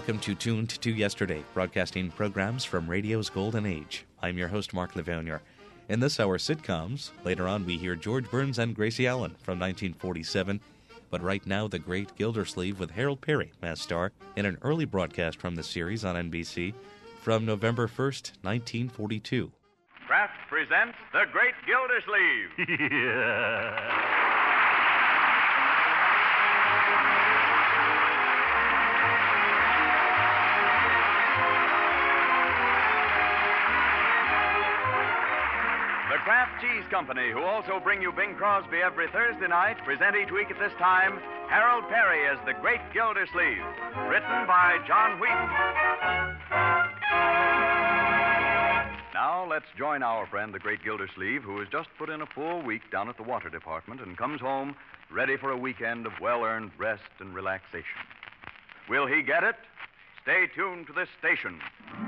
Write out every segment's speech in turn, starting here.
welcome to Tuned to Yesterday, broadcasting programs from radio's golden age. I'm your host, Mark Lavounier. In this hour, sitcoms. Later on, we hear George Burns and Gracie Allen from 1947. But right now, The Great Gildersleeve with Harold Perry as star in an early broadcast from the series on NBC from November 1st, 1942. Kraft presents The Great Gildersleeve. Yeah. The Kraft Cheese Company, who also bring you Bing Crosby every Thursday night, present each week at this time Harold Perry as The Great Gildersleeve, written by John Wheaton. Now let's join our friend, The Great Gildersleeve, who has just put in a full week down at the water department and comes home ready for a weekend of well-earned rest and relaxation. Will he get it? Stay tuned to this station.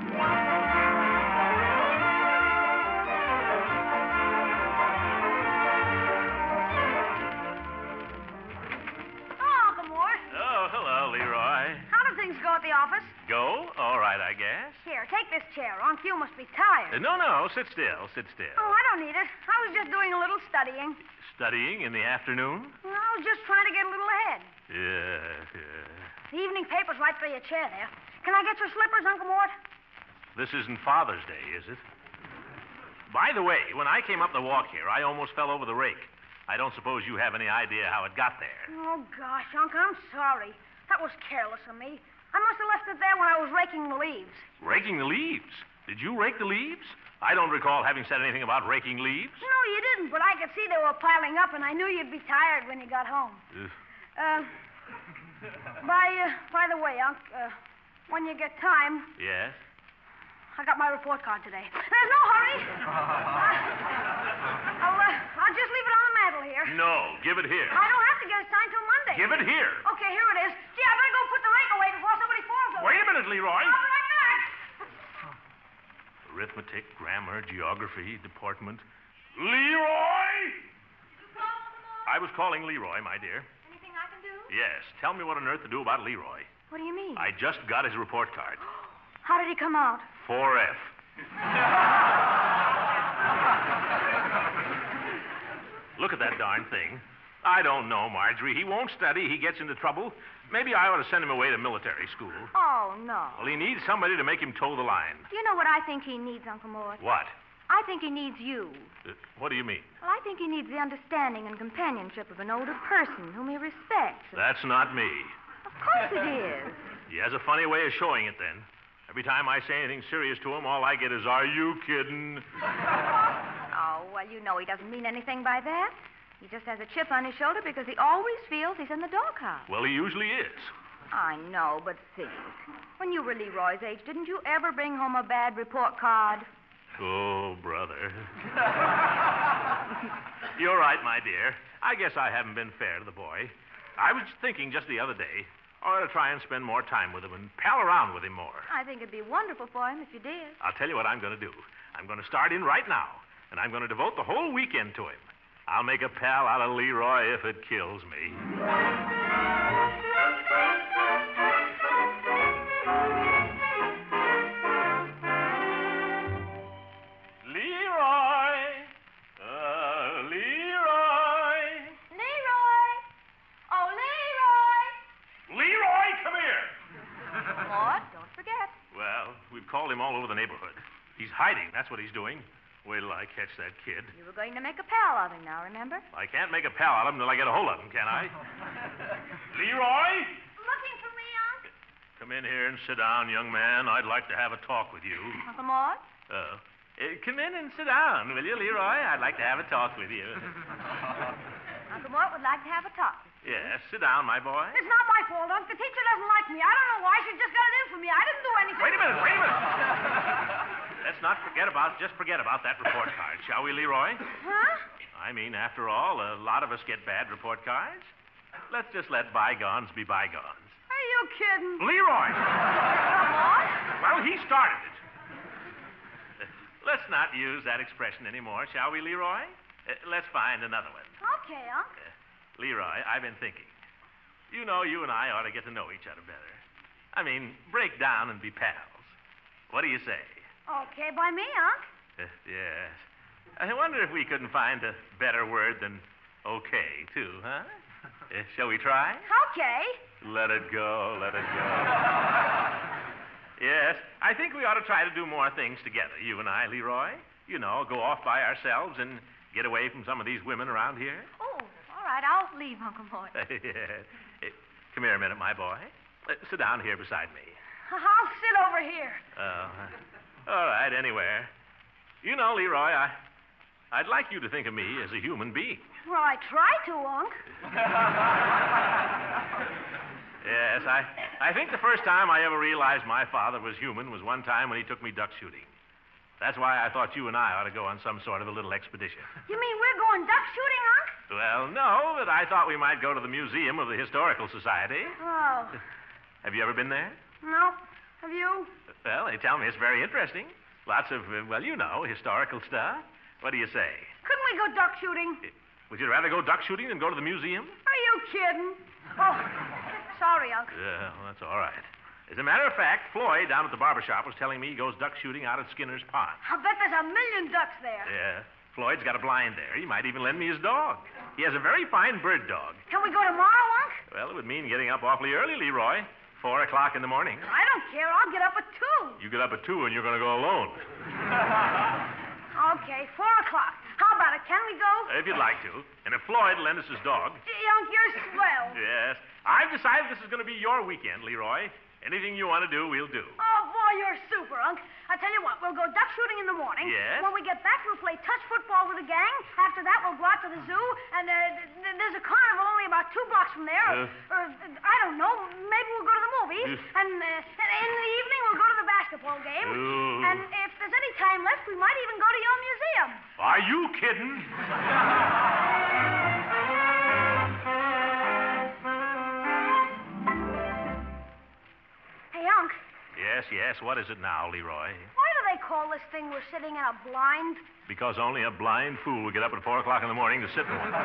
Go at the office? Go? All right, I guess. Here, take this chair. Unc, you must be tired. No, sit still. Oh, I don't need it. I was just doing a little studying. Studying in the afternoon? Well, I was just trying to get a little ahead. Yeah. The evening paper's right by your chair there. Can I get your slippers, Uncle Mort? This isn't Father's Day, is it? By the way, when I came up the walk here, I almost fell over the rake. I don't suppose you have any idea how it got there. Oh, gosh, Unc, I'm sorry. That was careless of me. I must have left it there when I was raking the leaves. Raking the leaves? Did you rake the leaves? I don't recall having said anything about raking leaves. No, you didn't, but I could see they were piling up, and I knew you'd be tired when you got home. By the way, Unc, when you get time... Yes? I got my report card today. There's no hurry. I'll just leave it on the mantel here. No, give it here. I don't have to get it signed till Monday. Give it here. Okay, here it is. Gee, I better go put the rake away before somebody falls over. Wait a minute, Leroy. I'll be right back. Arithmetic, grammar, geography, department. Leroy! I was calling Leroy, my dear. Anything I can do? Yes. Tell me what on earth to do about Leroy. What do you mean? I just got his report card. How did he come out? 4F. Look at that darn thing. I don't know, Marjorie. He won't study. He gets into trouble. Maybe I ought to send him away to military school. Oh, no. Well, he needs somebody to make him toe the line. Do you know what I think he needs, Uncle Mort? What? I think he needs you. What do you mean? Well, I think he needs the understanding and companionship of an older person whom he respects. That's not me. Of course it is. He has a funny way of showing it, then. Every time I say anything serious to him, all I get is, "Are you kidding?" Oh, well, you know he doesn't mean anything by that. He just has a chip on his shoulder because he always feels he's in the doghouse. Well, he usually is. I know, but think. When you were Leroy's age, didn't you ever bring home a bad report card? Oh, brother. You're right, my dear. I guess I haven't been fair to the boy. I was thinking just the other day, I ought to try and spend more time with him and pal around with him more. I think it'd be wonderful for him if you did. I'll tell you what I'm going to do. I'm going to start in right now, and I'm going to devote the whole weekend to him. I'll make a pal out of Leroy if it kills me. Called him all over the neighborhood. He's hiding. That's what he's doing. Wait till I catch that kid. You were going to make a pal of him now, remember? I can't make a pal out of him until I get a hold of him, can I? Leroy? Looking for me, Unc? Come in here and sit down, young man. I'd like to have a talk with you. Uncle Mort? Come in and sit down, will you, Leroy? I'd like to have a talk with you. Uncle Mort would like to have a talk. Yes, sit down, my boy. It's not my fault, Unc. The teacher doesn't like me. I don't know why. She just got it in for me. I didn't do anything. Wait a minute. Let's not forget about that report card, shall we, Leroy? Huh? I mean, after all, a lot of us get bad report cards. Let's just let bygones be bygones. Are you kidding? Leroy! What? Well, he started it. Let's not use that expression anymore, shall we, Leroy? Let's find another one. Okay, Unc. Leroy, I've been thinking. You know, you and I ought to get to know each other better. I mean, break down and be pals. What do you say? Okay by me, Unc. Yes. I wonder if we couldn't find a better word than okay, too, huh? Shall we try? Okay. Let it go, let it go. Yes, I think we ought to try to do more things together, you and I, Leroy. You know, go off by ourselves and get away from some of these women around here. Oh, all right, I'll leave, Uncle Mort. Yes. Come here a minute, my boy. Sit down here beside me. I'll sit over here. All right, anywhere. You know, Leroy, I'd like you to think of me as a human being. Well, I try to, Unc. Yes, I think the first time I ever realized my father was human was one time when he took me duck shooting. That's why I thought you and I ought to go on some sort of a little expedition. You mean we're going duck shooting, Unc? Well, no, but I thought we might go to the Museum of the Historical Society. Oh. Have you ever been there? No. Have you? Well, they tell me it's very interesting. Lots of, well, you know, historical stuff. What do you say? Couldn't we go duck shooting? Would you rather go duck shooting than go to the museum? Are you kidding? Oh, sorry, Unc. Yeah, well, that's all right. As a matter of fact, Floyd down at the barber shop was telling me he goes duck shooting out at Skinner's Pond. I'll bet there's a million ducks there. Yeah. Floyd's got a blind there. He might even lend me his dog. He has a very fine bird dog. Can we go tomorrow, Unc? Well, it would mean getting up awfully early, Leroy. 4 o'clock in the morning. I don't care. I'll get up at 2. You get up at 2 and you're going to go alone. Okay, 4 o'clock. How about it? Can we go? If you'd like to. And if Floyd lends us his dog. Gee, Unc, you're swell. Yes. I've decided this is going to be your weekend, Leroy. Anything you want to do, we'll do. Oh, boy, you're super, Unc. I tell you what, we'll go duck shooting in the morning. Yes? When we get back, we'll play touch football with the gang. After that, we'll go out to the zoo, and there's a carnival only about 2 blocks from there. Or I don't know, maybe we'll go to the movies. And in the evening, we'll go to the basketball game. And if there's any time left, we might even go to your museum. Are you kidding? Hey, Unc. Yes, what is it now, Leroy? Why do they call this thing we're sitting in a blind? Because only a blind fool would get up at 4 o'clock in the morning to sit in one.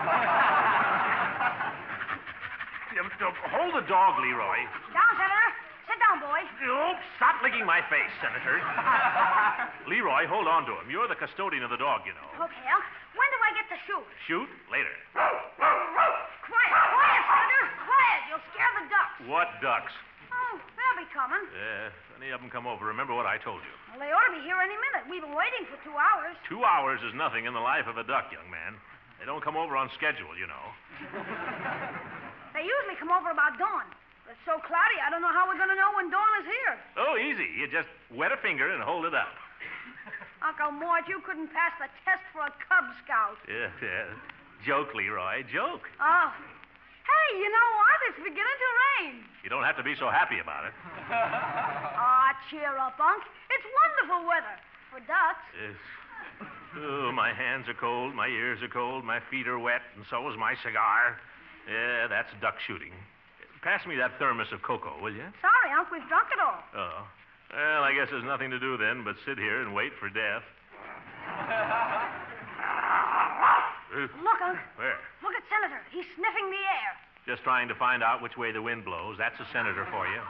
Hold the dog, Leroy. Down, Senator. Sit down, boy. Oh, stop licking my face, Senator. Leroy, hold on to him. You're the custodian of the dog, you know. Okay, Unc. When do I get to shoot? Shoot? Later. Quiet, Senator. Quiet. You'll scare the ducks. What ducks? Oh, they'll be coming. If any of them come over, remember what I told you. Well, they ought to be here any minute. We've been waiting for 2 hours. 2 hours is nothing in the life of a duck, young man. They don't come over on schedule, you know. They usually come over about dawn. It's so cloudy, I don't know how we're going to know when dawn is here. Oh, easy. You just wet a finger and hold it up. Uncle Mort, you couldn't pass the test for a Cub Scout. Yeah. Joke, Leroy, joke. Oh. Hey, you know what? It's beginning to rain. You don't have to be so happy about it. Cheer up, Unc. It's wonderful weather for ducks. Yes. Oh, my hands are cold, my ears are cold, my feet are wet, and so is my cigar. Yeah, that's duck shooting. Pass me that thermos of cocoa, will you? Sorry, Unc, we've drunk it all. Oh. Well, I guess there's nothing to do then but sit here and wait for death. Look, Unc. Where? Look at Senator. He's sniffing the air. Just trying to find out which way the wind blows. That's a senator for you.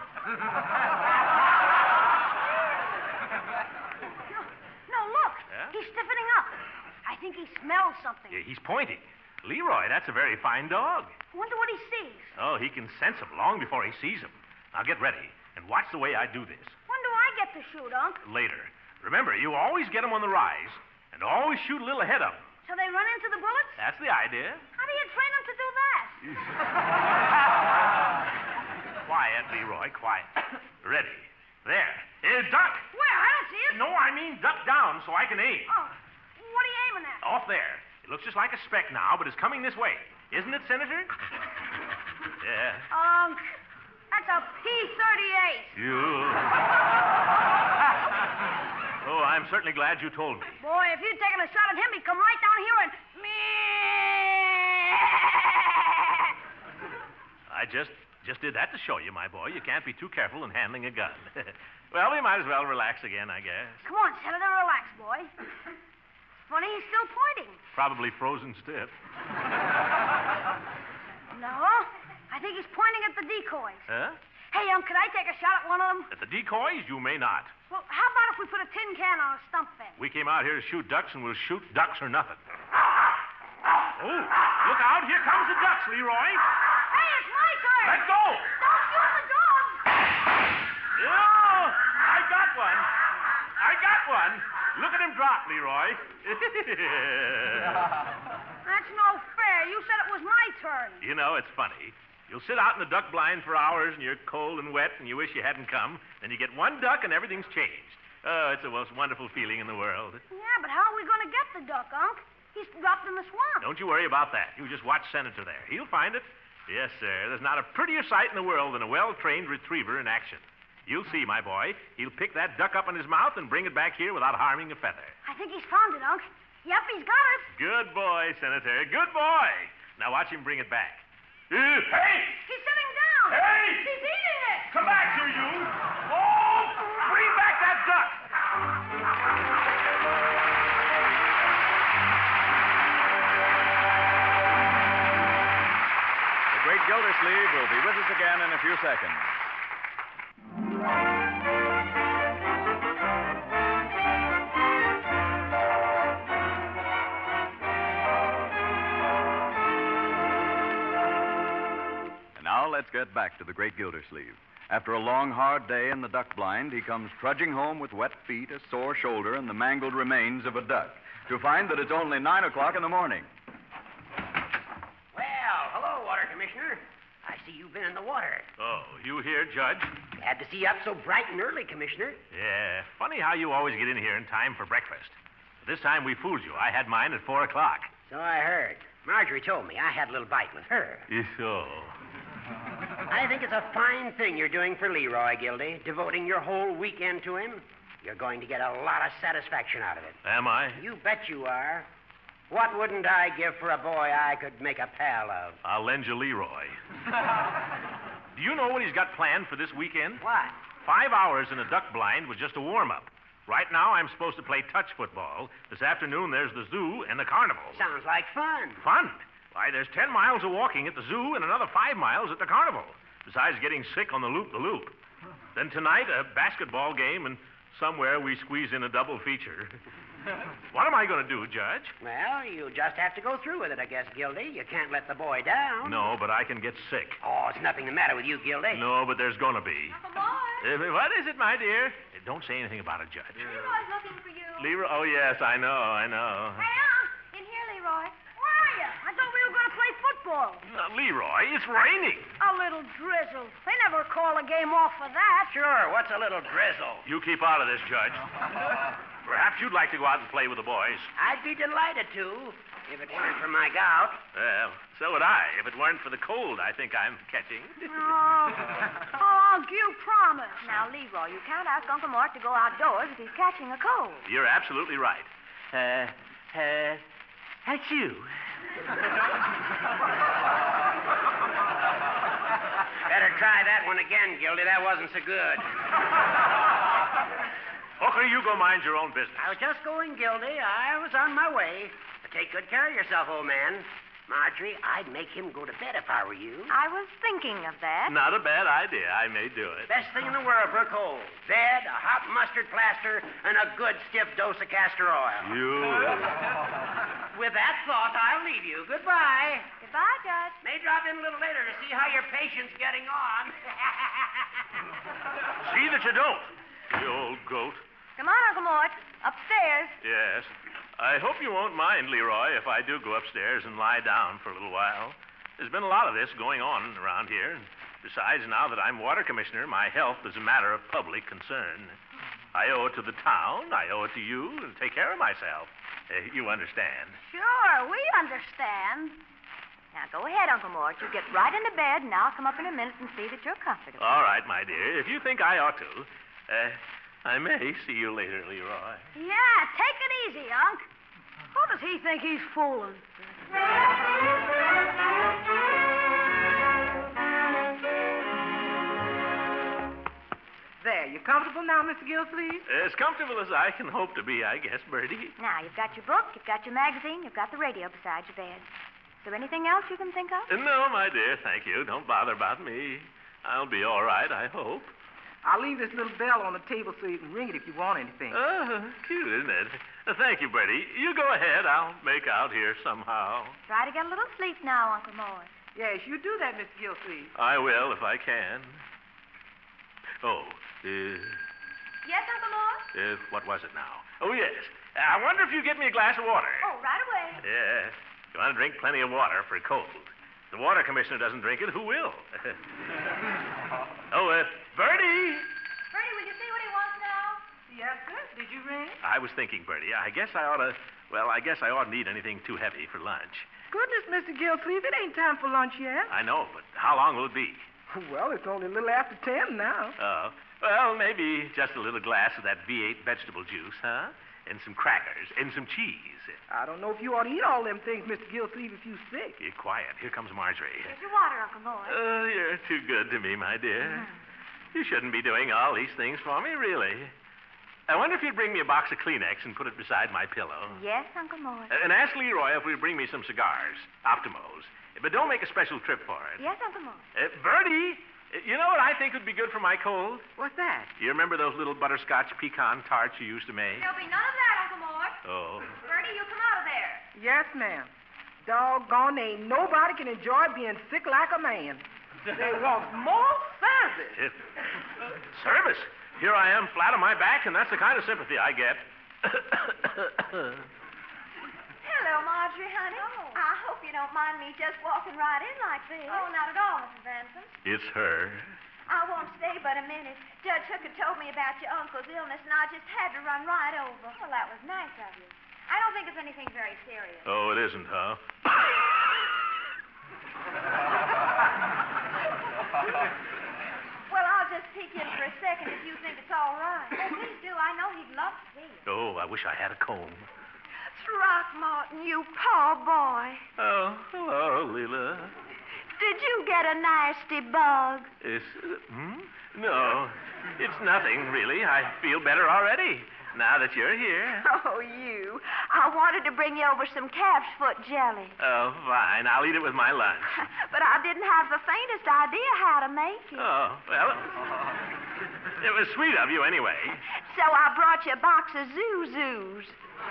No, look. Yeah? He's stiffening up. I think he smells something. Yeah, he's pointing. Leroy, that's a very fine dog. Wonder what he sees. Oh, he can sense him long before he sees him. Now get ready and watch the way I do this. When do I get to shoot, Unc? Later. Remember, you always get them on the rise and always shoot a little ahead of them. So they run into the bullets? That's the idea. How do you train them to do that? Quiet, Leroy, quiet. Ready. There. Duck. Where? I don't see it. No, I mean duck down so I can aim. Oh, what are you aiming at? Off there. It looks just like a speck now, but it's coming this way. Isn't it, Senator? Yeah. Unc, that's a P-38. You. Oh, I'm certainly glad you told me. Boy, if you'd taken a shot at him, he'd come right down here and... I just did that to show you, my boy. You can't be too careful in handling a gun. Well, we might as well relax again, I guess. Come on, Senator, relax, boy. Funny, he's still pointing. Probably frozen stiff. No, I think he's pointing at the decoys. Huh? Hey, could I take a shot at one of them? At the decoys, you may not. Well, how about if we put a tin can on a stump fence? We came out here to shoot ducks, and we'll shoot ducks or nothing. Oh, look out. Here comes the ducks, Leroy. Hey, it's my turn. Let go. Don't shoot the dog. Oh, I got one. Look at him drop, Leroy. That's no fair. You said it was my turn. You know, it's funny. You'll sit out in the duck blind for hours, and you're cold and wet, and you wish you hadn't come. Then you get one duck, and everything's changed. Oh, it's the most wonderful feeling in the world. Yeah, but how are we going to get the duck, Unc? He's dropped in the swamp. Don't you worry about that. You just watch Senator there. He'll find it. Yes, sir. There's not a prettier sight in the world than a well-trained retriever in action. You'll see, my boy. He'll pick that duck up in his mouth and bring it back here without harming a feather. I think he's found it, Unc. Yep, he's got it. Good boy, Senator. Good boy. Now watch him bring it back. Hey! He's sitting down. Hey! He's eating it. Come back here, you! Oh! Bring back that duck! The Great Gildersleeve will be with us again in a few seconds. Now let's get back to the Great Gildersleeve. After a long, hard day in the duck blind, he comes trudging home with wet feet, a sore shoulder, and the mangled remains of a duck, to find that it's only 9 o'clock in the morning. Well, hello, Water Commissioner. I see you've been in the water. Oh, you here, Judge? Glad to see you up so bright and early, Commissioner. Yeah. Funny how you always get in here in time for breakfast. But this time we fooled you. I had mine at 4 o'clock. So I heard. Marjorie told me I had a little bite with her. So. I think it's a fine thing you're doing for Leroy, Gildy, devoting your whole weekend to him. You're going to get a lot of satisfaction out of it. Am I? You bet you are. What wouldn't I give for a boy I could make a pal of? I'll lend you Leroy. Do you know what he's got planned for this weekend? What? 5 hours in a duck blind was just a warm-up. Right now, I'm supposed to play touch football. This afternoon, there's the zoo and the carnival. Sounds like fun. Fun? Why, there's 10 miles of walking at the zoo and another 5 miles at the carnival, besides getting sick on the loop-the-loop. Then tonight, a basketball game, and somewhere we squeeze in a double feature. What am I going to do, Judge? Well, you just have to go through with it, I guess, Gildy. You can't let the boy down. No, but I can get sick. Oh, there's nothing the matter with you, Gildy. No, but there's going to be. Uncle Boy. What is it, my dear? Don't say anything about it, Judge. Leroy's looking for you. Leroy? Oh, yes, I know. Hey, Unc. In here, Leroy. Where are you? I thought we were going to play football. Leroy, it's raining. A little drizzle. They never call a game off for that. Sure, what's a little drizzle? You keep out of this, Judge. Perhaps you'd like to go out and play with the boys. I'd be delighted to, if it weren't for my gout. Well, so would I. If it weren't for the cold I think I'm catching. Oh, Unc, you promised. Now, Leroy, you can't ask Uncle Mort to go outdoors if he's catching a cold. You're absolutely right. That's you. Better try that one again, Gildy. That wasn't so good. Hooker, you go mind your own business. I was just going, Gildy. I was on my way. But take good care of yourself, old man. Marjorie, I'd make him go to bed if I were you. I was thinking of that. Not a bad idea. I may do it. Best thing in the world for a cold. Bed, a hot mustard plaster, and a good stiff dose of castor oil. You. With that thought, I'll leave you. Goodbye. Goodbye, Judge. May drop in a little later to see how your patient's getting on. See that you don't, you old goat. Come on, Uncle Mort. Upstairs. Yes. I hope you won't mind, Leroy, if I do go upstairs and lie down for a little while. There's been a lot of this going on around here. And besides, now that I'm water commissioner, my health is a matter of public concern. I owe it to the town, I owe it to you, to take care of myself. You understand. Sure, we understand. Now, go ahead, Uncle Mort. You get right into bed, and I'll come up in a minute and see that you're comfortable. All right, my dear. If you think I ought to, I may see you later, Leroy. Yeah, take it easy, Unc. Who does he think he's fooling? There, you comfortable now, Mr. Gildersleeve? As comfortable as I can hope to be, I guess, Bertie. Now, you've got your book, you've got your magazine, you've got the radio beside your bed. Is there anything else you can think of? No, my dear, thank you. Don't bother about me. I'll be all right, I hope. I'll leave this little bell on the table so you can ring it if you want anything. Oh, cute, isn't it? Thank you, Bertie. You go ahead. I'll make out here somehow. Try to get a little sleep now, Uncle Mort. Yes, you do that, Mr. Gilsleeve. I will if I can. Oh, Yes, Uncle Mort? what was it now? Oh, yes. I wonder if you get me a glass of water. Oh, right away. Yes. You want to drink plenty of water for a cold. The water commissioner doesn't drink it, who will? Bertie! Bertie, will you see what he wants now? Yes, sir. Did you ring? I was thinking, Bertie, I guess I oughtn't eat anything too heavy for lunch. Goodness, Mr. Gilsleeve, it ain't time for lunch yet. I know, but how long will it be? Well, it's only a little after 10 now. Oh, well, maybe just a little glass of that V8 vegetable juice, huh? And some crackers and some cheese. I don't know if you ought to eat all them things, Mr. Gilsleeve, if you're sick. Get quiet. Here comes Marjorie. Here's your water, Uncle Mort. Oh, you're too good to me, my dear. You shouldn't be doing all these things for me, really. I wonder if you'd bring me a box of Kleenex and put it beside my pillow. Yes, Uncle Mort. And ask Leroy if he'll bring me some cigars, Optimos. But don't make a special trip for it. Yes, Uncle Mort. Bertie, you know what I think would be good for my cold? What's that? You remember those little butterscotch pecan tarts you used to make? There'll be none of that, Uncle Mort. Oh. Bertie, you come out of there. Yes, ma'am. Doggone, ain't nobody can enjoy being sick like a man. They want more service. Service? Here I am, flat on my back, and that's the kind of sympathy I get. Hello, Marjorie, honey. Oh. I hope you don't mind me just walking right in like this. Oh, not at all, Mrs. Ransom. It's her. I won't stay but a minute. Judge Hooker told me about your uncle's illness, and I just had to run right over. Well, that was nice of you. I don't think it's anything very serious. Oh, it isn't, huh? Well, I'll just peek in for a second if you think it's all right. Oh, please do. I know he'd love to see you. Oh, I wish I had a comb. Throckmorton, you poor boy. Oh, hello, Leela. Did you get a nasty bug? No, it's nothing, really. I feel better already, now that you're here. Oh, you. I wanted to bring you over some calf's foot jelly. Oh, fine. I'll eat it with my lunch. But I didn't have the faintest idea how to make it. Oh, well, it was sweet of you anyway. So I brought you a box of Zuzus.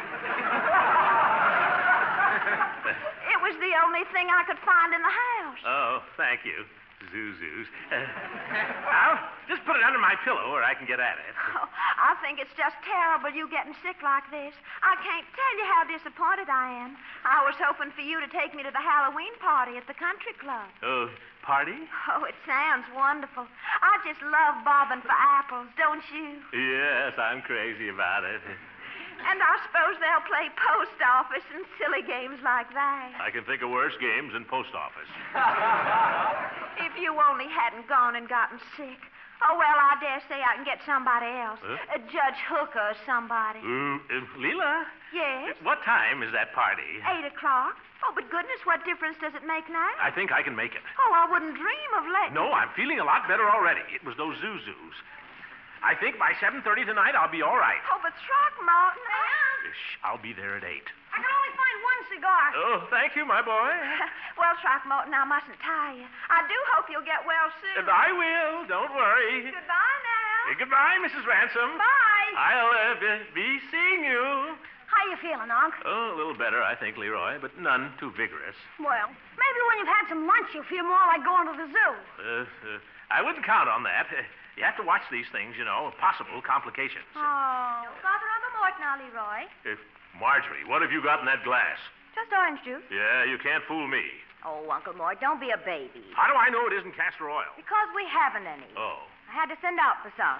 It was the only thing I could find in the house. Oh, thank you, Zuzus. I'll just put it under my pillow where I can get at it. Oh, I think it's just terrible you getting sick like this. I can't tell you how disappointed I am. I was hoping for you to take me to the Halloween party at the country club. Oh, party? Oh, it sounds wonderful. I just love bobbing for apples, don't you? Yes, I'm crazy about it. And I suppose they'll play post office and silly games like that. I can think of worse games than post office. If you only hadn't gone and gotten sick. Oh, well, I dare say I can get somebody else. Huh? Judge Hooker or somebody. Leela? Yes? What time is that party? 8 o'clock. Oh, but goodness, what difference does it make now? I think I can make it. Oh, I wouldn't dream of letting... No, I'm feeling a lot better already. It was those Zuzus. I think by 7:30 tonight I'll be all right. Oh, but Throckmorton... Shh, I'll be there at 8. I can only find one cigar. Oh, thank you, my boy. Well, Throckmorton, I mustn't tire you. I do hope you'll get well soon. And I will. Don't worry. Goodbye now. Goodbye, Mrs. Ransom. Bye. I'll be seeing you. How you feeling, Unc? Oh, a little better, I think, Leroy, but none too vigorous. Well, maybe when you've had some lunch, you'll feel more like going to the zoo. I wouldn't count on that. You have to watch these things, you know, possible complications. Oh. Don't bother Uncle Mort now, Leroy. Marjorie, what have you got in that glass? Just orange juice. Yeah, you can't fool me. Oh, Uncle Mort, don't be a baby. How do I know it isn't castor oil? Because we haven't any. Oh. I had to send out for some.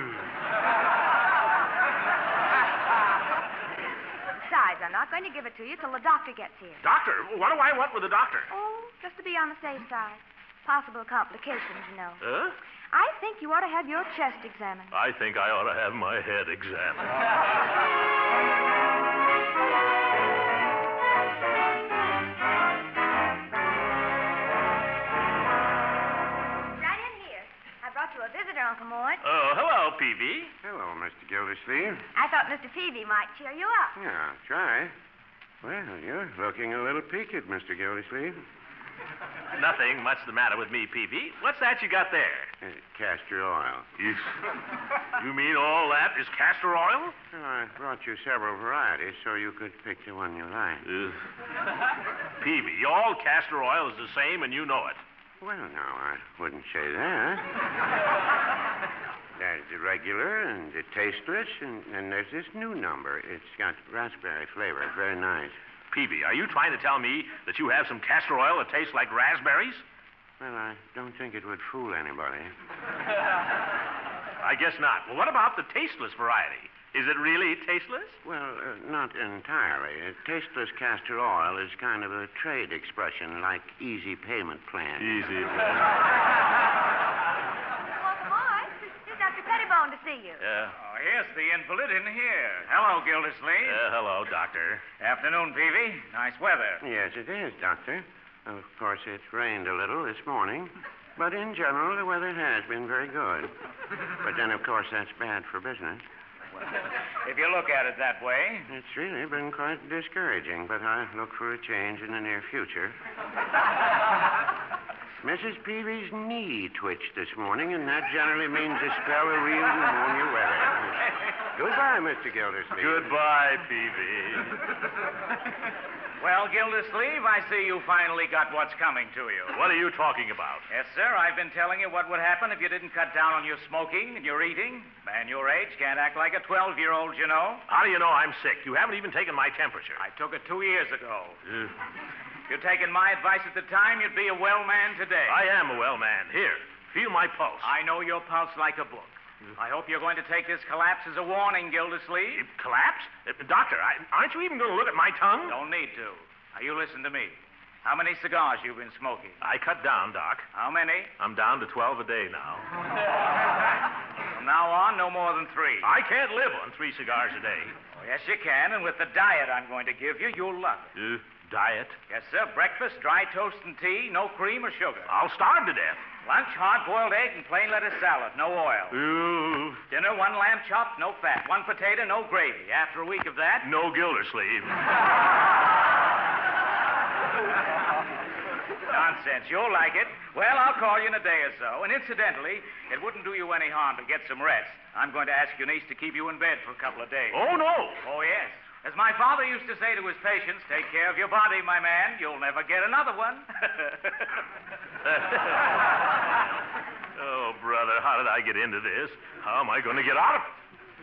Besides, I'm not going to give it to you till the doctor gets here. Doctor? What do I want with the doctor? Oh, just to be on the safe side. Possible complications, you know. Huh? I think you ought to have your chest examined. I think I ought to have my head examined. Right in here. I brought you a visitor, Uncle Mort. Oh, hello, Peavy. Hello, Mr. Gildersleeve. I thought Mr. Peavy might cheer you up. Yeah, try. Well, you're looking a little peaked, Mr. Gildersleeve. Nothing much the matter with me, Peavy. What's that you got there? Castor oil. You mean all that is castor oil? Well, I brought you several varieties so you could pick the one you like. Peavy, all castor oil is the same, and you know it. Well, no, I wouldn't say that. There's the regular and the tasteless, and there's this new number. It's got raspberry flavor. It's very nice. Peavy, are you trying to tell me that you have some castor oil that tastes like raspberries? Well, I don't think it would fool anybody. I guess not. Well, what about the tasteless variety? Is it really tasteless? Well, not entirely. Tasteless castor oil is kind of a trade expression, like easy payment plan. Easy. Welcome on. Here's Dr. Pettibone to see you. Oh, here's the invalid in here. Hello, Gildersleeve. Hello, Doctor. Afternoon, Peavy. Nice weather. Yes, it is, Doctor. Of course, it rained a little this morning, but in general, the weather has been very good. But then, of course, that's bad for business. If you look at it that way. It's really been quite discouraging, but I look for a change in the near future. Mrs. Peavy's knee twitched this morning, and that generally means a spell of real pneumonia weather. Goodbye, Mr. Gildersleeve. Goodbye, Peavy. Well, Gildersleeve, I see you finally got what's coming to you. What are you talking about? Yes, sir. I've been telling you what would happen if you didn't cut down on your smoking and your eating. Man your age can't act like a 12-year-old, you know. How do you know I'm sick? You haven't even taken my temperature. I took it 2 years ago. If you'd taken my advice at the time, you'd be a well man today. I am a well man. Here, feel my pulse. I know your pulse like a book. I hope you're going to take this collapse as a warning, Gildersleeve. Collapse? Doctor, aren't you even going to look at my tongue? Don't need to. Now, you listen to me. How many cigars you been smoking? I cut down, Doc. How many? I'm down to 12 a day now. From now on, no more than 3. I can't live on 3 cigars a day. Oh, yes, you can, and with the diet I'm going to give you, you'll love it. Diet? Yes, sir. Breakfast, dry toast and tea, no cream or sugar. I'll starve to death. Lunch, hard-boiled egg and plain lettuce salad, no oil. Ooh. Dinner, 1 lamb chop, no fat. 1 potato, no gravy. After a week of that... No Gildersleeve. Nonsense. You'll like it. Well, I'll call you in a day or so. And incidentally, it wouldn't do you any harm to get some rest. I'm going to ask your niece to keep you in bed for a couple of days. Oh, no. Oh, yes. As my father used to say to his patients, take care of your body, my man. You'll never get another one. Oh, brother, how did I get into this? How am I going to get out of it?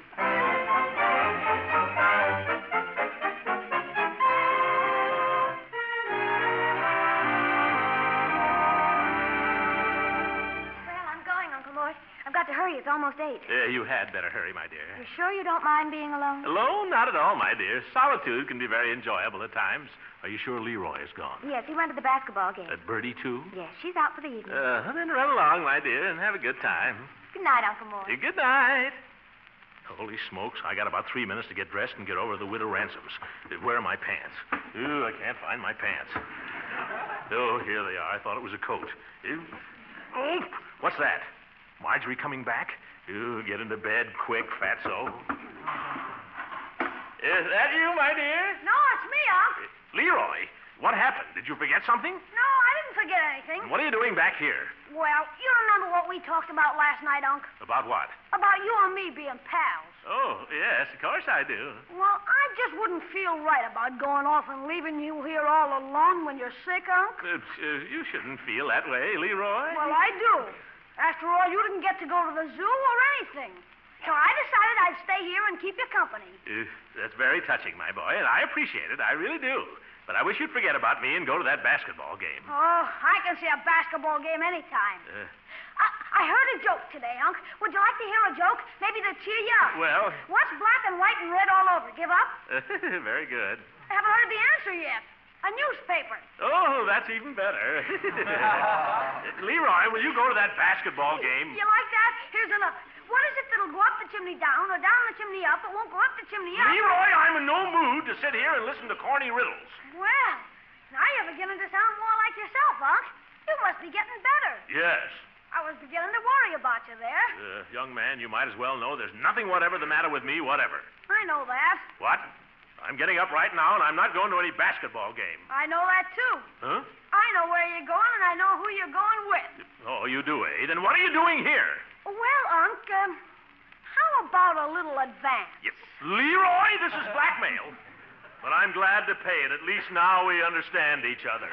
Well, I'm going, Uncle Mort. I've got to hurry. It's almost 8. You had better hurry, my dear. You sure you don't mind being alone? Alone? Not at all, my dear. Solitude can be very enjoyable at times. Are you sure Leroy is gone? Yes, he went to the basketball game. Bertie, too? Yes, she's out for the evening. Then run along, my dear, and have a good time. Good night, Uncle Mort. Good night. Holy smokes, I got about 3 minutes to get dressed and get over to the Widow Ransom's. Where are my pants? Ooh, I can't find my pants. Oh, here they are. I thought it was a coat. Oh, what's that? Marjorie coming back? Ooh, get into bed quick, fatso. Is that you, my dear? No, it's me, Unc. Leroy, what happened? Did you forget something? No, I didn't forget anything. What are you doing back here? Well, you remember what we talked about last night, Unc? About what? About you and me being pals. Oh, yes, of course I do. Well, I just wouldn't feel right about going off and leaving you here all alone when you're sick, Unc. You shouldn't feel that way, Leroy. Well, I do. After all, you didn't get to go to the zoo or anything. So I decided I'd stay here and keep you company. That's very touching, my boy, and I appreciate it. I really do. But I wish you'd forget about me and go to that basketball game. Oh, I can see a basketball game anytime. I heard a joke today, Unc. Would you like to hear a joke? Maybe to cheer you up. Well... What's black and white and red all over? Give up? Very good. I haven't heard the answer yet. A newspaper. Oh, that's even better. Leroy, will you go to that basketball game? You like that? Here's another. What is it that'll go up the chimney down or down the chimney up but won't go up the chimney up? Leroy, I'm in no mood to sit here and listen to corny riddles. Well, now you're beginning to sound more like yourself, Unc. You must be getting better. Yes. I was beginning to worry about you there. Young man, you might as well know there's nothing whatever the matter with me, whatever. I know that. What? I'm getting up right now, and I'm not going to any basketball game. I know that, too. Huh? I know where you're going, and I know who you're going with. Oh, you do, eh? Then what are you doing here? Well, Unc, how about a little advance? Yes. Leroy, this is blackmail. But I'm glad to pay it. At least now we understand each other.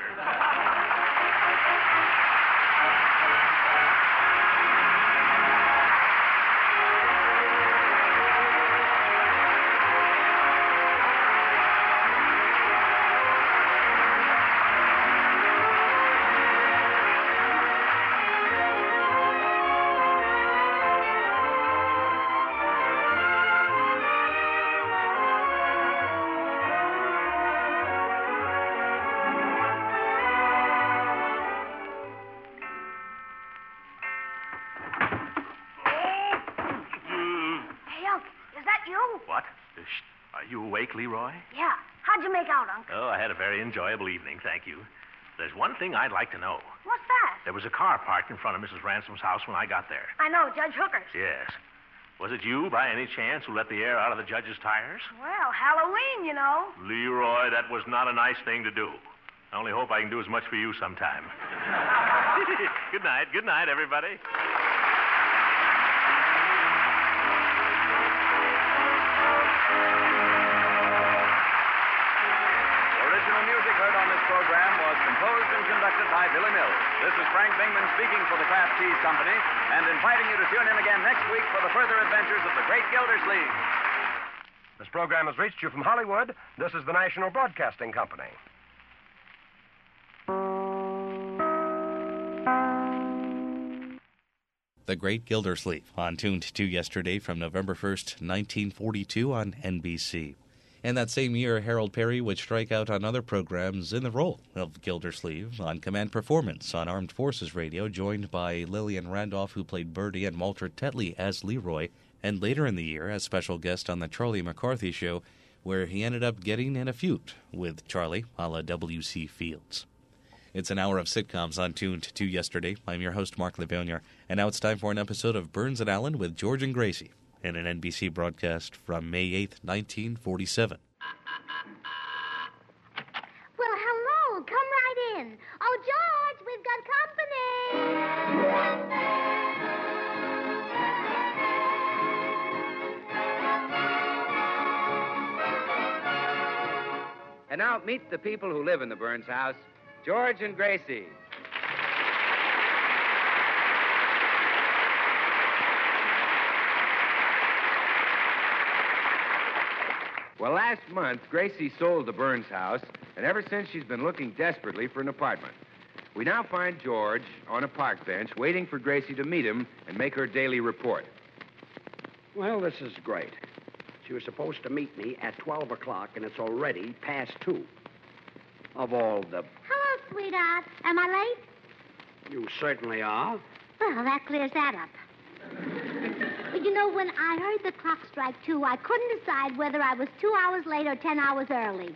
What? Are you awake, Leroy? Yeah. How'd you make out, Unc? Oh, I had a very enjoyable evening, thank you. There's one thing I'd like to know. What's that? There was a car parked in front of Mrs. Ransom's house when I got there. I know, Judge Hooker's. Yes. Was it you, by any chance, who let the air out of the judge's tires? Well, Halloween, you know. Leroy, that was not a nice thing to do. I only hope I can do as much for you sometime. Good night. Good night, everybody. Original music heard on this program was composed and conducted by Billy Mills. This is Frank Bingman speaking for the Kraft Cheese Company and inviting you to tune in again next week for the further adventures of the Great Gildersleeve. This program has reached you from Hollywood. This is the National Broadcasting Company. The Great Gildersleeve, on Tuned to yesterday from November 1st, 1942 on NBC. And that same year, Harold Perry would strike out on other programs in the role of Gildersleeve on Command Performance on Armed Forces Radio, joined by Lillian Randolph, who played Birdie, and Walter Tetley as Leroy, and later in the year, as special guest on The Charlie McCarthy Show, where he ended up getting in a feud with Charlie, a la W.C. Fields. It's an hour of sitcoms on Tuned to yesterday. I'm your host, Mark Livonia, and now it's time for an episode of Burns and Allen with George and Gracie, in an NBC broadcast from May 8th, 1947. Well, hello. Come right in. Oh, George, we've got company. And now meet the people who live in the Burns house, George and Gracie. Well, last month, Gracie sold the Burns house, and ever since she's been looking desperately for an apartment. We now find George on a park bench waiting for Gracie to meet him and make her daily report. Well, this is great. She was supposed to meet me at 12 o'clock, and it's already past 2. Of all the... Hello, sweetheart. Am I late? You certainly are. Well, that clears that up. But you know, when I heard the clock strike 2, I couldn't decide whether I was 2 hours late or 10 hours early.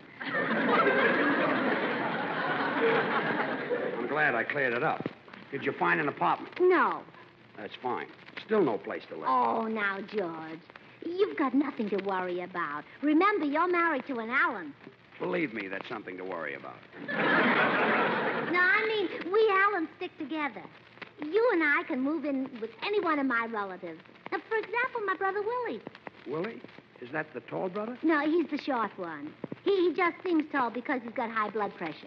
I'm glad I cleared it up. Did you find an apartment? No. That's fine. Still no place to live. Oh, now, George, you've got nothing to worry about. Remember, you're married to an Allen. Believe me, that's something to worry about. No, I mean, we Allens stick together. You and I can move in with any one of my relatives. Now, for example, my brother Willie. Willie? Is that the tall brother? No, he's the short one. He just seems tall because he's got high blood pressure.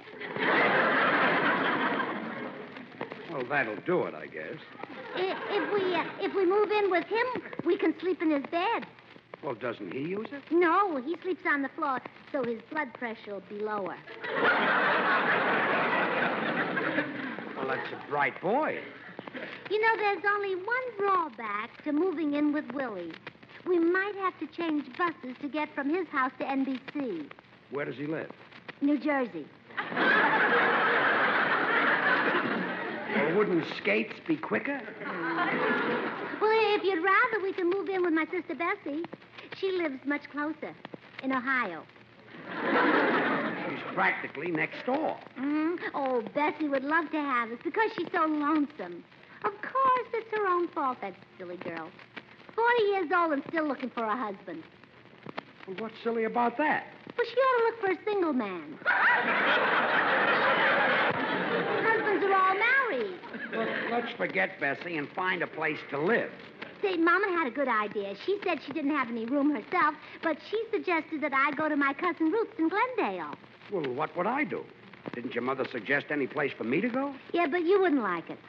Well, that'll do it, I guess. If we move in with him, we can sleep in his bed. Well, doesn't he use it? No, he sleeps on the floor, so his blood pressure will be lower. Well, that's a bright boy. You know, there's only one drawback to moving in with Willie. We might have to change buses to get from his house to NBC. Where does he live? New Jersey. Well, wouldn't skates be quicker? Well, if you'd rather, we can move in with my sister Bessie. She lives much closer, in Ohio. She's practically next door. Mm-hmm. Oh, Bessie would love to have us because she's so lonesome. Of course, it's her own fault, that silly girl. 40 years old and still looking for a husband. Well, what's silly about that? Well, she ought to look for a single man. Husbands are all married. Well, let's forget Bessie and find a place to live. Say, Mama had a good idea. She said she didn't have any room herself, but she suggested that I go to my cousin Ruth's in Glendale. Well, what would I do? Didn't your mother suggest any place for me to go? Yeah, but you wouldn't like it.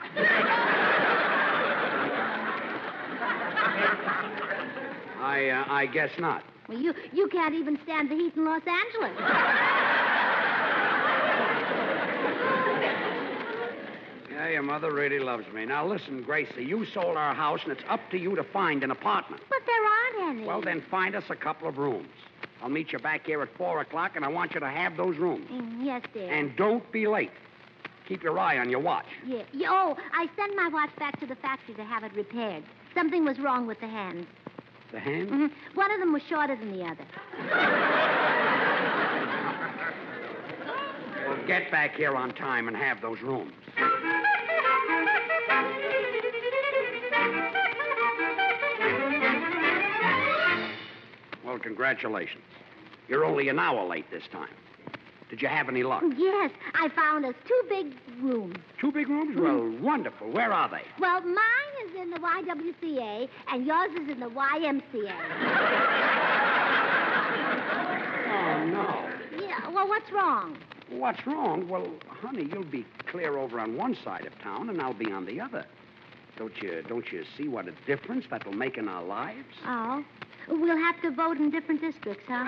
I guess not. Well, you can't even stand the heat in Los Angeles. Yeah, your mother really loves me. Now, listen, Gracie, you sold our house, and it's up to you to find an apartment. But there aren't any. Well, then find us a couple of rooms. I'll meet you back here at 4 o'clock, and I want you to have those rooms. Yes, dear. And don't be late. Keep your eye on your watch. Yeah. Oh, I sent my watch back to the factory to have it repaired. Something was wrong with the hands. The hands? Mm-hmm. One of them was shorter than the other. Well, get back here on time and have those rooms. Well, congratulations. You're only an hour late this time. Did you have any luck? Yes, I found us 2 big rooms. 2 big rooms? Well, wonderful. Where are they? Well, mine is in the YWCA, and yours is in the YMCA. Oh, no. Yeah, well, what's wrong? What's wrong? Well, honey, you'll be clear over on one side of town, and I'll be on the other. Don't you see what a difference that'll make in our lives? Oh. We'll have to vote in different districts, huh?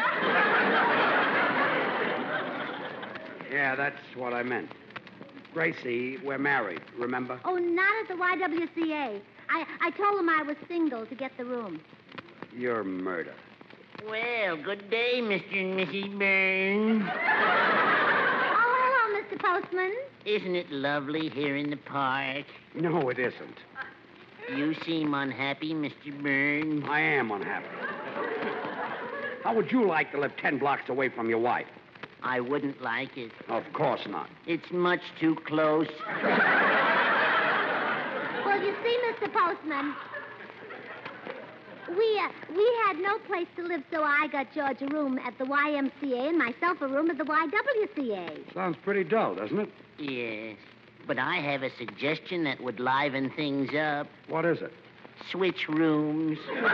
Yeah, that's what I meant. Gracie, we're married, remember? Oh, not at the YWCA. I told them I was single to get the room. You're murder. Well, good day, Mr. and Mrs. Burns. Oh, hello, Mr. Postman. Isn't it lovely here in the park? No, it isn't. You seem unhappy, Mr. Burns. I am unhappy. How would you like to live 10 blocks away from your wife? I wouldn't like it. Of course not. It's much too close. Well, you see, Mr. Postman, we had no place to live, so I got George a room at the YMCA and myself a room at the YWCA. Sounds pretty dull, doesn't it? Yes. But I have a suggestion that would liven things up. What is it? Switch rooms.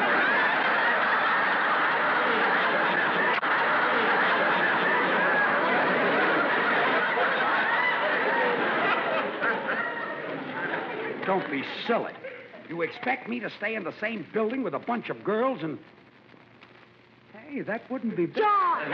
Don't be silly. You expect me to stay in the same building with a bunch of girls and... Hey, that wouldn't be... George!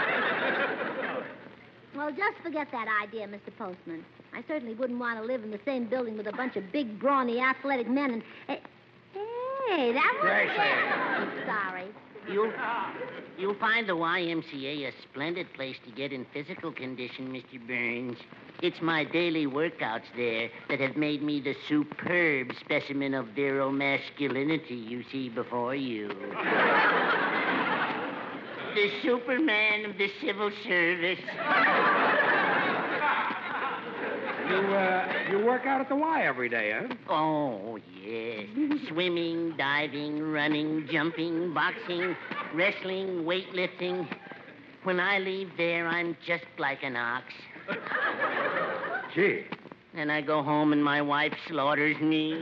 Well, just forget that idea, Mr. Postman. I certainly wouldn't want to live in the same building with a bunch of big, brawny, athletic men and... Hey, that was... Gracie. I'm sorry. You'll find the YMCA a splendid place to get in physical condition, Mr. Burns. It's my daily workouts there that have made me the superb specimen of virile masculinity you see before you. The Superman of the civil service. You work out at the Y every day, huh? Oh, yes. Swimming, diving, running, jumping, boxing, wrestling, weightlifting. When I leave there, I'm just like an ox. Gee. And I go home and my wife slaughters me.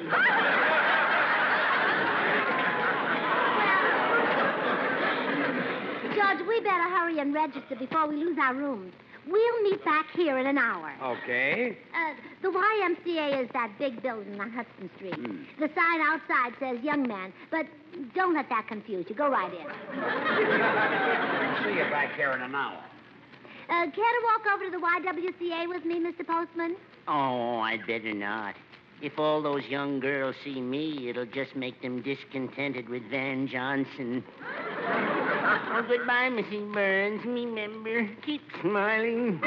George, we better hurry and register before we lose our rooms. We'll meet back here in an hour. Okay. The YMCA is that big building on Hudson Street. The sign outside says young man, but don't let that confuse you. Go right in. See you back here in an hour. Care to walk over to the YWCA with me, Mr. Postman? Oh, I'd better not. If all those young girls see me, it'll just make them discontented with Van Johnson. Oh, goodbye, Mrs. Burns. Remember, keep smiling.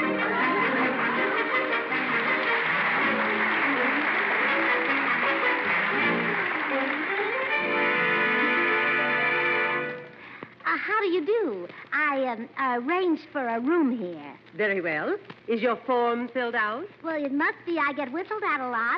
How do you do? I arranged for a room here. Very well. Is your form filled out? Well, it must be. I get whistled at a lot.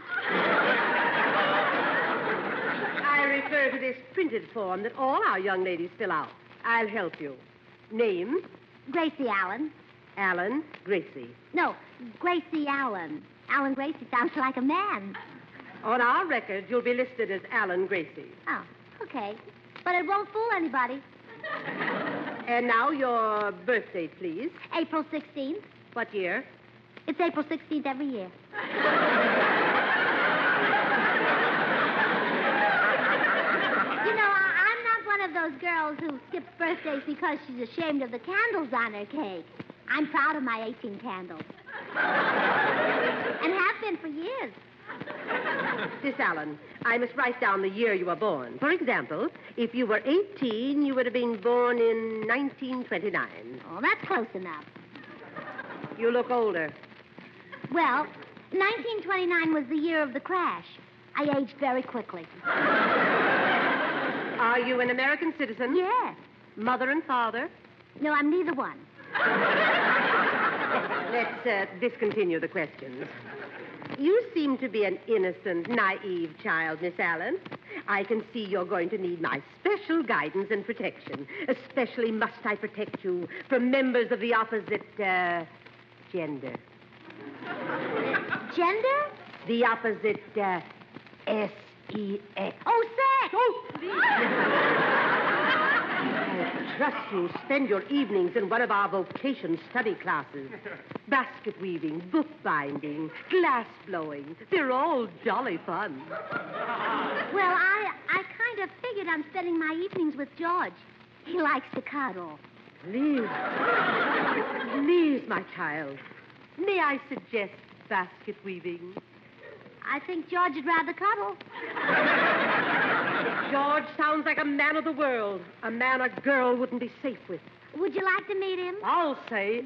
I refer to this printed form that all our young ladies fill out. I'll help you. Name, Gracie Allen. Allen Gracie. No, Gracie Allen. Allen Gracie sounds like a man. On our records, you'll be listed as Allen Gracie. Oh, okay. But it won't fool anybody. And now your birthday, please. April 16th. What year? It's April 16th every year. I'm not one of those girls who skips birthdays because she's ashamed of the candles on her cake. I'm proud of my 18 candles. And have been for years. Miss Allen, I must write down the year you were born. For example, if you were 18, you would have been born in 1929. Oh, that's close enough. You look older. Well, 1929 was the year of the crash. I aged very quickly. Are you an American citizen? Yes. Mother and father? No, I'm neither one. Let's discontinue the questions. You seem to be an innocent, naive child, Miss Allen. I can see you're going to need my special guidance and protection. Especially must I protect you from members of the opposite, gender. Gender? The opposite, S-E-X. Oh, sex! Oh! I trust you spend your evenings in one of our vocation study classes. Basket weaving, bookbinding, glass blowing. They're all jolly fun. Well, I kind of figured on spending my evenings with George. He likes to cuddle. Please. Please, my child. May I suggest basket weaving? I think George would rather cuddle. George sounds like a man of the world. A man a girl wouldn't be safe with. Would you like to meet him? I'll say.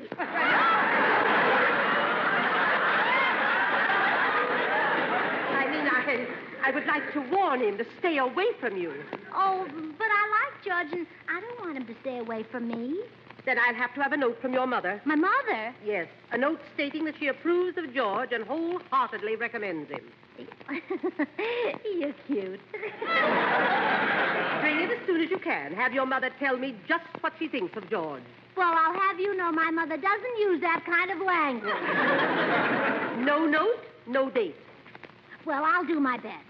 I would like to warn him to stay away from you. Oh, but I like George, and I don't want him to stay away from me. Then I'll have to have a note from your mother. My mother? Yes, a note stating that she approves of George and wholeheartedly recommends him. You're cute. Bring it as soon as you can. Have your mother tell me just what she thinks of George. Well, I'll have you know my mother doesn't use that kind of language. No note, no date. Well, I'll do my best.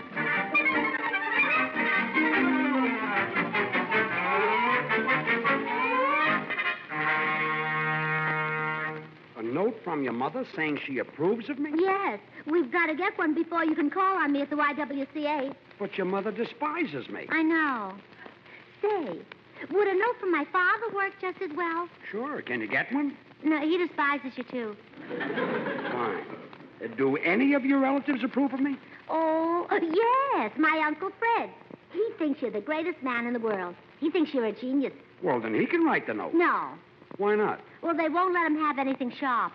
A note from your mother saying she approves of me? Yes. We've got to get one before you can call on me at the YWCA. But your mother despises me. I know. Say, would a note from my father work just as well? Sure. Can you get one? No, he despises you, too. Fine. Do any of your relatives approve of me? Oh, yes, my Uncle Fred. He thinks you're the greatest man in the world. He thinks you're a genius. Well, then he can write the note. No. Why not? Well, they won't let him have anything sharp.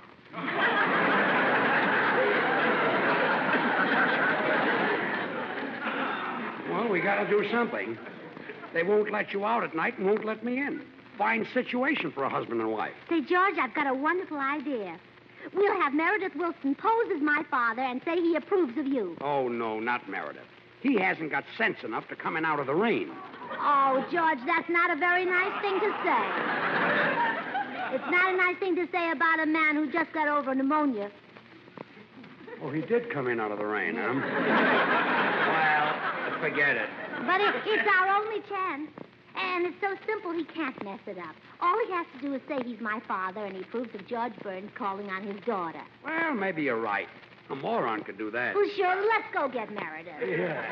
Well, we got to do something. They won't let you out at night and won't let me in. Fine situation for a husband and wife. Say, George, I've got a wonderful idea. We'll have Meredith Wilson pose as my father and say he approves of you. Oh, no, not Meredith. He hasn't got sense enough to come in out of the rain. Oh, George, that's not a very nice thing to say. It's not a nice thing to say about a man who just got over pneumonia. Oh, he did come in out of the rain, huh? Well, forget it. But it's our only chance. And it's so simple he can't mess it up. All he has to do is say he's my father and he approves of George Burns calling on his daughter. Well, maybe you're right. A moron could do that. Well, sure. Let's go get Meredith. Yeah.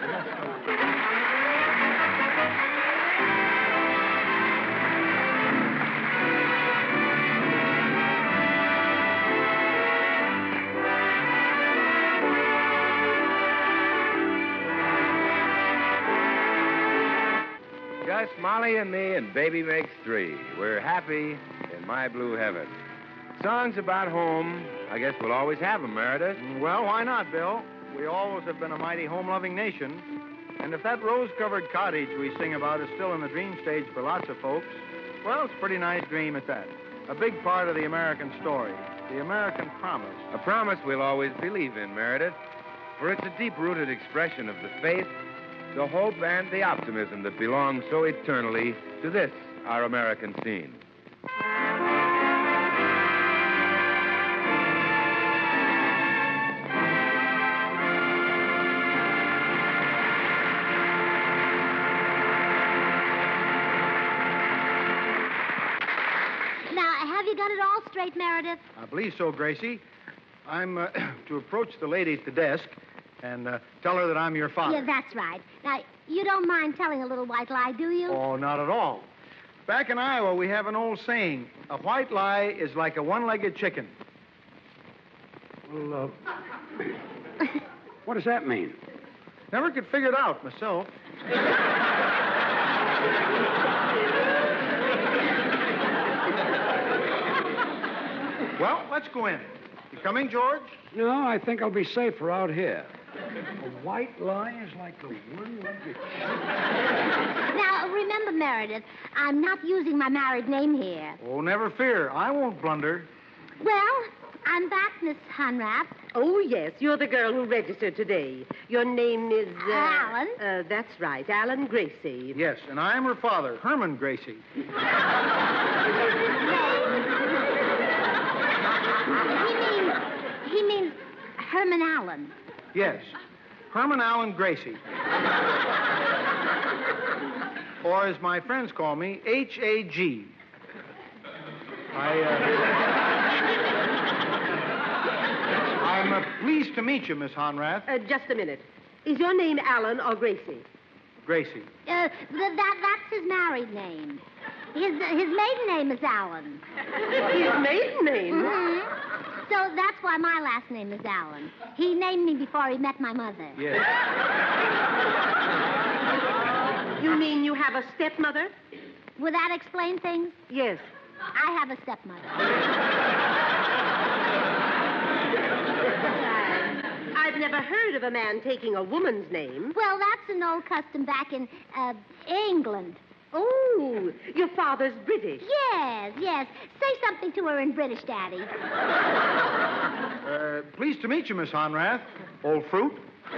Just Molly and me, and baby makes three. We're happy in my blue heaven. Songs about home, I guess we'll always have them, Meredith. Well, why not, Bill? We always have been a mighty home-loving nation. And if that rose-covered cottage we sing about is still in the dream stage for lots of folks, well, it's a pretty nice dream at that. A big part of the American story, the American promise. A promise we'll always believe in, Meredith, for it's a deep-rooted expression of the faith, the hope, and the optimism that belong so eternally to this, our American scene. Have you got it all straight, Meredith? I believe so, Gracie. I'm to approach the lady at the desk and tell her that I'm your father. Yeah, that's right. Now, you don't mind telling a little white lie, do you? Oh, not at all. Back in Iowa, we have an old saying, a white lie is like a one-legged chicken. Well, what does that mean? Never could figure it out myself. Well, let's go in. You coming, George? No, I think I'll be safer out here. A white lie is like a one-legged Now, remember, Meredith, I'm not using my married name here. Oh, never fear. I won't blunder. Well, I'm back, Miss Honrath. Oh, yes, you're the girl who registered today. Your name is... Alan? That's right, Alan Gracie. Yes, and I am her father, Herman Gracie. He means Herman Allen. Yes, Herman Allen Gracie. Or as my friends call me, H.A.G. I'm pleased to meet you, Miss Honrath. Just a minute. Is your name Alan or Gracie? Gracie. That's his married name. His maiden name is Allen. His maiden name? Mm-hmm. So that's why my last name is Allen. He named me before he met my mother. Yes. You mean you have a stepmother? Would that explain things? Yes. I have a stepmother. I've never heard of a man taking a woman's name. Well, that's an old custom back in England. Oh, your father's British. Yes. Say something to her in British, Daddy. Pleased to meet you, Miss Honrath. Old fruit.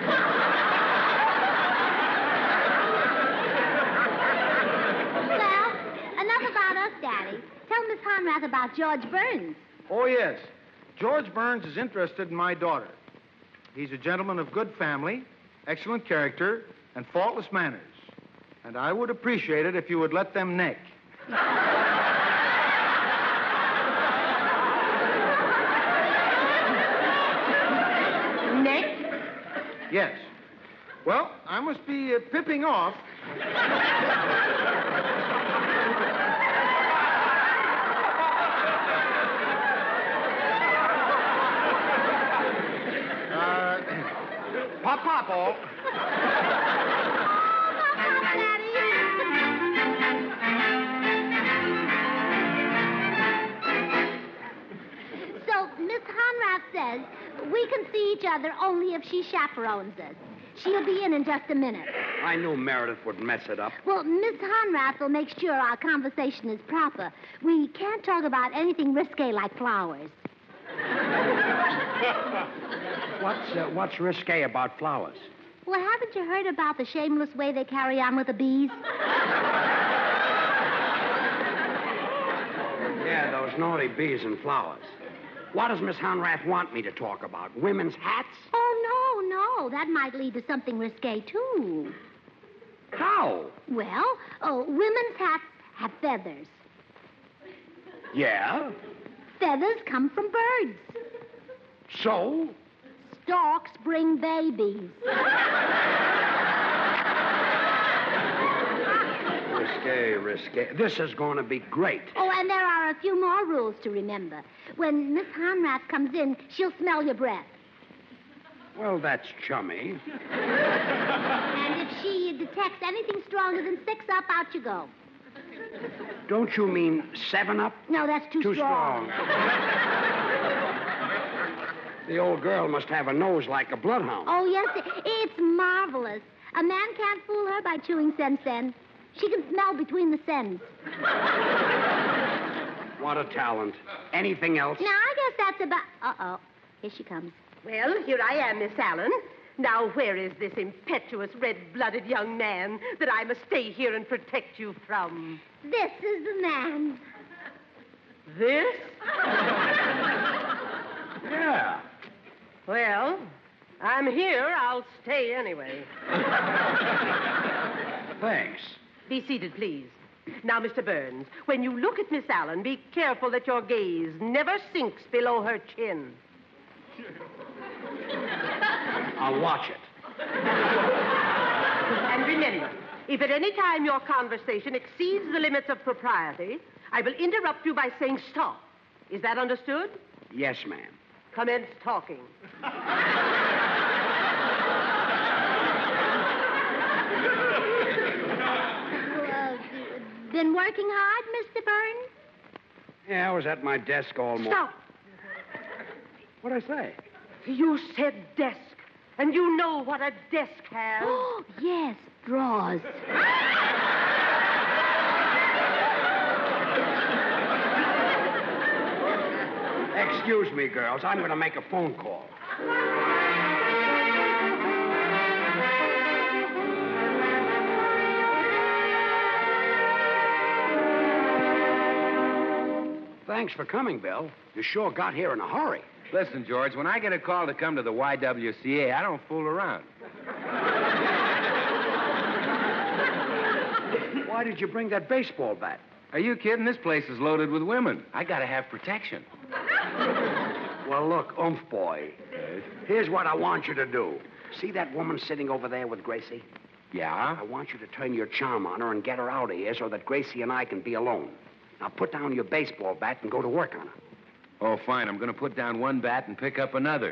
Well, enough about us, Daddy. Tell Miss Honrath about George Burns. Oh, yes. George Burns is interested in my daughter. He's a gentleman of good family, excellent character, and faultless manners. And I would appreciate it if you would let them neck. Neck? Yes. Well, I must be pipping off. Pop, all. So, Miss Honrath says we can see each other only if she chaperones us. She'll be in just a minute. I knew Meredith would mess it up. Well, Miss Honrath will make sure our conversation is proper. We can't talk about anything risque like flowers. What's risque about flowers? Well, haven't you heard about the shameless way they carry on with the bees? Yeah, those naughty bees and flowers. What does Miss Honrath want me to talk about? Women's hats? Oh, no. That might lead to something risque, too. How? Well, women's hats have feathers. Yeah? Feathers come from birds. So? Storks bring babies. Risque. This is going to be great. Oh, and there are a few more rules to remember. When Miss Honrath comes in, she'll smell your breath. Well, that's chummy. And if she detects anything stronger than 6-Up, out you go. Don't you mean 7-Up? No, that's too strong. The old girl must have a nose like a bloodhound. Oh, yes, it's marvelous. A man can't fool her by chewing sen-sen. She can smell between the sens. What a talent. Anything else? Now, I guess that's about... Uh-oh. Here she comes. Well, here I am, Miss Allen. Now, where is this impetuous, red-blooded young man that I must stay here and protect you from? This is the man. This? Yeah. Well, I'm here. I'll stay anyway. Thanks. Be seated, please. Now, Mr. Burns, when you look at Miss Allen, be careful that your gaze never sinks below her chin. I'll watch it. And remember, if at any time your conversation exceeds the limits of propriety, I will interrupt you by saying stop. Is that understood? Yes, ma'am. Commence talking. Been working hard, Mr. Burns? Yeah, I was at my desk all morning. Stop. What'd I say? You said desk, and you know what a desk has. Oh, yes, drawers. Excuse me, girls. I'm going to make a phone call. Thanks for coming, Bill. You sure got here in a hurry. Listen, George, when I get a call to come to the YWCA, I don't fool around. Why did you bring that baseball bat? Are you kidding? This place is loaded with women. I gotta have protection. Well, look, oomph boy. Here's what I want you to do. See that woman sitting over there with Gracie? Yeah? I want you to turn your charm on her and get her out of here so that Gracie and I can be alone. Now put down your baseball bat and go to work on her. Oh, fine. I'm going to put down one bat and pick up another.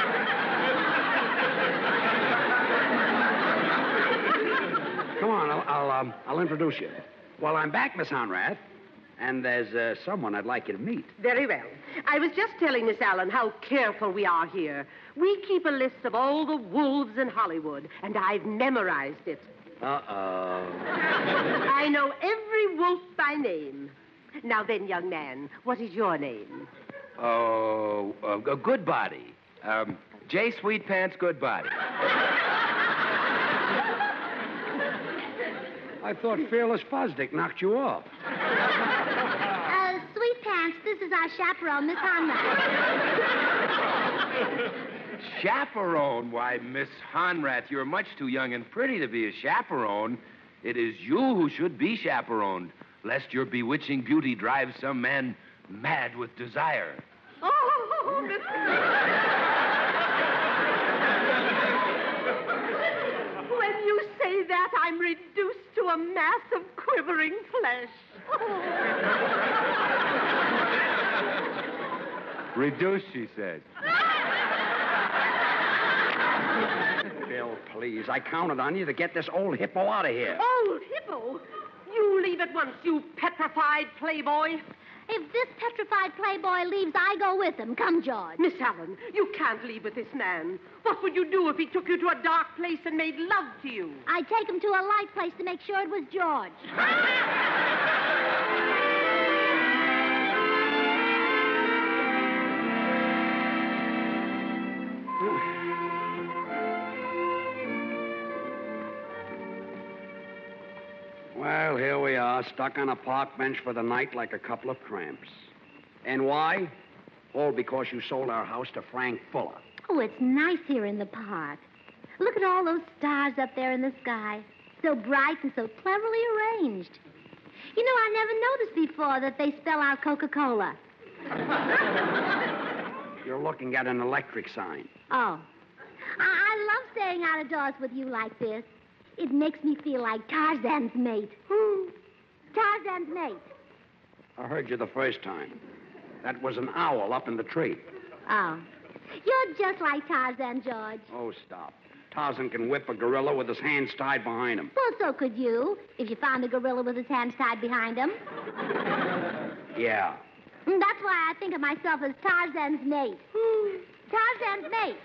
Come on, I'll introduce you. Well, I'm back, Miss Honrath, and there's someone I'd like you to meet. Very well. I was just telling Miss Allen how careful we are here. We keep a list of all the wolves in Hollywood, and I've memorized it. Uh-oh. I know every wolf by name. Now then, young man, what is your name? Oh, Goodbody. J. Sweetpants Goodbody. I thought Fearless Fosdick knocked you off. Sweetpants, this is our chaperone, Miss Honrath. Chaperone? Why, Miss Honrath, you're much too young and pretty to be a chaperone. It is you who should be chaperoned, lest your bewitching beauty drive some man mad with desire. Oh, Miss... When you say that, I'm reduced to a mass of quivering flesh. Reduced, she says. Bill, please, I counted on you to get this old hippo out of here. Old hippo? You leave at once, you petrified playboy. If this petrified playboy leaves, I go with him. Come, George. Miss Allen, you can't leave with this man. What would you do if he took you to a dark place and made love to you? I'd take him to a light place to make sure it was George. Well, here we are, stuck on a park bench for the night like a couple of tramps. And why? All because you sold our house to Frank Fuller. Oh, it's nice here in the park. Look at all those stars up there in the sky. So bright and so cleverly arranged. You know, I never noticed before that they spell out Coca-Cola. You're looking at an electric sign. Oh. I love staying out of doors with you like this. It makes me feel like Tarzan's mate. Tarzan's mate. I heard you the first time. That was an owl up in the tree. Oh. You're just like Tarzan, George. Oh, stop. Tarzan can whip a gorilla with his hands tied behind him. Well, so could you, if you found a gorilla with his hands tied behind him. Yeah. That's why I think of myself as Tarzan's mate. Tarzan's mate.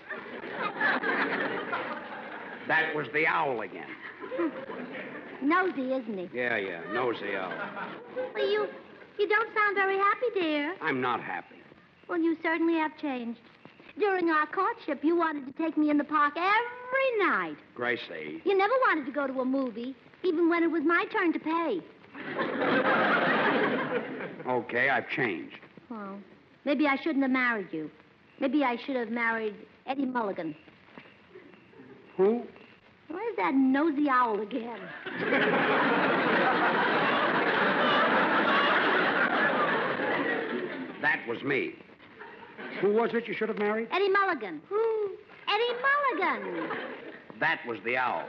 That was the owl again. Nosy, isn't he? Yeah, nosy owl. Well, you don't sound very happy, dear. I'm not happy. Well, you certainly have changed. During our courtship, you wanted to take me in the park every night. Gracie. You never wanted to go to a movie, even when it was my turn to pay. Okay, I've changed. Well, maybe I shouldn't have married you. Maybe I should have married Eddie Mulligan. Who? Where's that nosy owl again? That was me. Who was it you should have married? Eddie Mulligan. Who? Eddie Mulligan. That was the owl.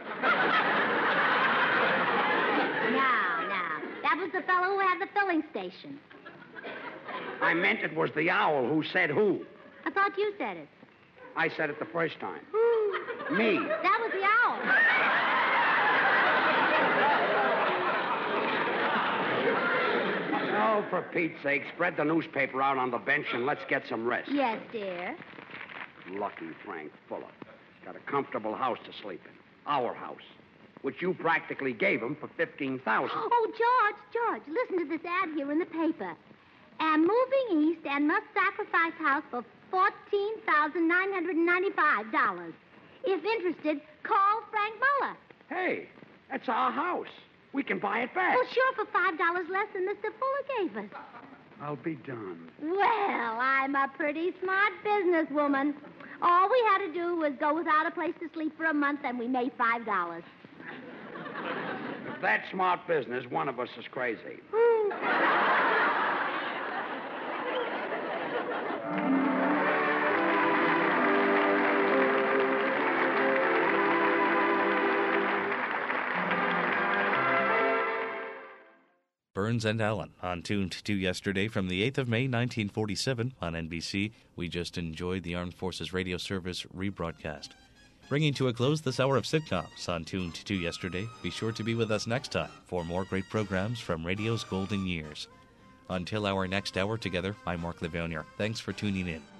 No. That was the fellow who had the filling station. I meant it was the owl who said who. I thought you said it. I said it the first time. Who? Me. That was the owl. Oh, for Pete's sake, spread the newspaper out on the bench and let's get some rest. Yes, dear. Lucky Frank Fuller. Got a comfortable house to sleep in. Our house. Which you practically gave him for $15,000. Oh, George, listen to this ad here in the paper. Am moving east and must sacrifice house for $14,995. If interested, call Frank Muller. Hey, that's our house. We can buy it back. Well, sure, for $5 less than Mr. Fuller gave us. I'll be done. Well, I'm a pretty smart businesswoman. All we had to do was go without a place to sleep for a month, and we made $5. If that's smart business, one of us is crazy. Burns and Allen on Tuned to Yesterday from the 8th of May, 1947 on NBC. We just enjoyed the Armed Forces Radio Service rebroadcast. Bringing to a close this hour of sitcoms on Tuned to Yesterday. Be sure to be with us next time for more great programs from radio's golden years. Until our next hour together, I'm Mark Livonia. Thanks for tuning in.